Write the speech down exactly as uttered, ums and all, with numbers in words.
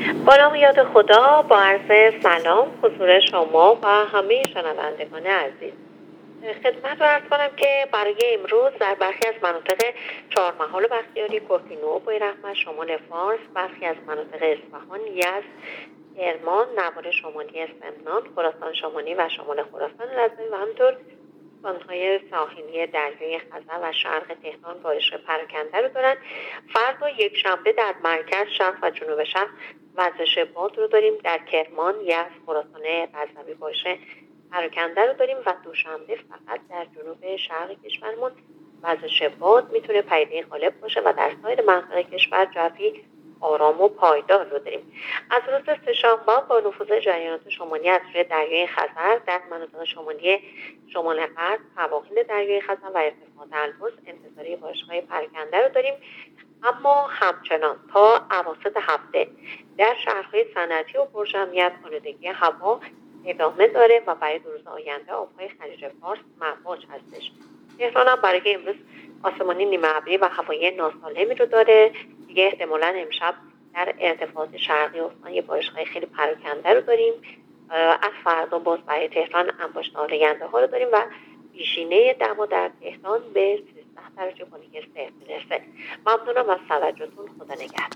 با نام یاد خدا، با عرض سلام حضور شما و همه شنوندگان عزیز. خدمت رو عرض کنم که برای امروز در برخی از مناطق چهارمحال بختیاری، کوهگیرو، بویراحمد، شمال فارس، برخی از مناطق اصفهان، یزد، کرمان، نوار شمالی سمنان، خراسان شمالی و شمال خراسان رضوی و همینطور استان‌های ساحلی دریای خزر و شرق تهران بارش پراکنده رو دارن. فردا یک شنبه در مرکز، شرق و جنوب شهر وزش باد رو داریم. در کرمان، یزد، خراسان رضوی بارش پراکنده رو داریم و دوشنبه فقط در جنوب شرق کشورمون وزش باد میتونه پدیده غالب باشه و در سایر مناطق کشور جوی آرام و پایدار رو داریم. از روز سه‌شنبه با نفوذ جریانات شمالی از روی دریای خزر در مناطق شمالی شمال غرب، سواحل دریای خزر و ارتفاعات البرز انتظاری بارش‌های پراکنده رو داریم. اما همچنان تا اواسط هفته در شهرهای صنعتی و پرجمعیت آلودگی هوا ادامه داره و برای دو روز آینده آبهای خلیج فارس مواج هستش. تهران هم برای امروز آسمانی نیمه ابری و هوای ناسالمی رو داره. دیگه احتمالاً امشب در ارتفاعات شرقی استان یه بارش‌های خیلی پراکنده رو داریم. از فردا باز برای تهران انباشت آلاینده ها رو داریم و بیشینه دما در تهران به سیزده درجه با صفر میرسه. ممنونم از توجهتون. خدا نگهدار.